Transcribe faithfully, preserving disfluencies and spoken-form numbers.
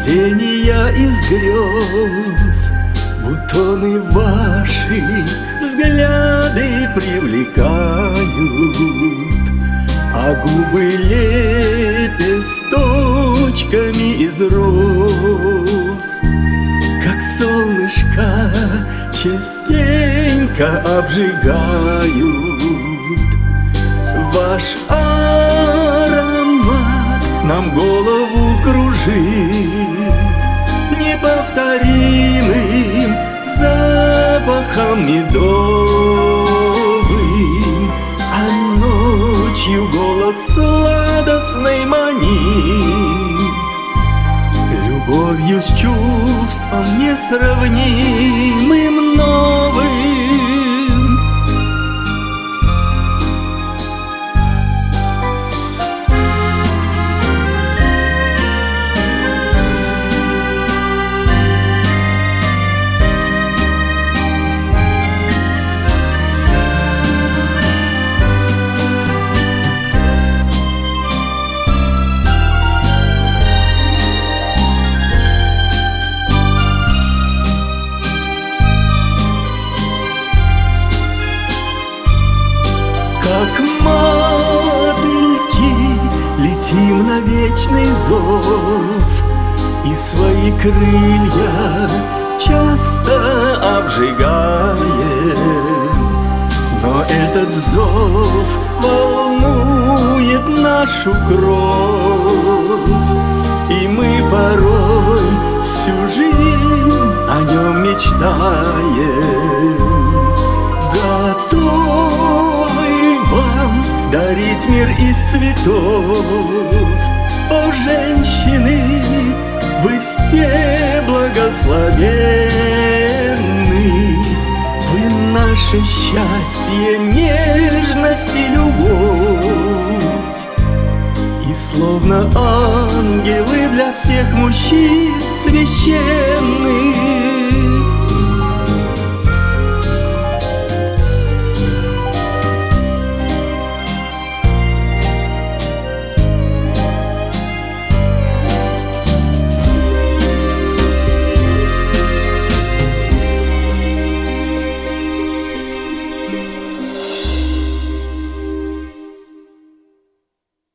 тени я из грез, бутоны ваши взгляды привлекают, а губы лепесточками из роз, как солнышко, частенько обжигают. Ваш аромат нам голову кружит неповторимым запахом медовым, а ночью голос сладостный манит любовью с чувством несравнимым новым. Как мотыльки летим на вечный зов, и свои крылья часто обжигаем. Но этот зов волнует нашу кровь, и мы порой всю жизнь о нем мечтаем. Готовы вам дарить мир из цветов. О, женщины, вы все благословенны, вы наше счастье, нежность и любовь, и словно ангелы для всех мужчин священны.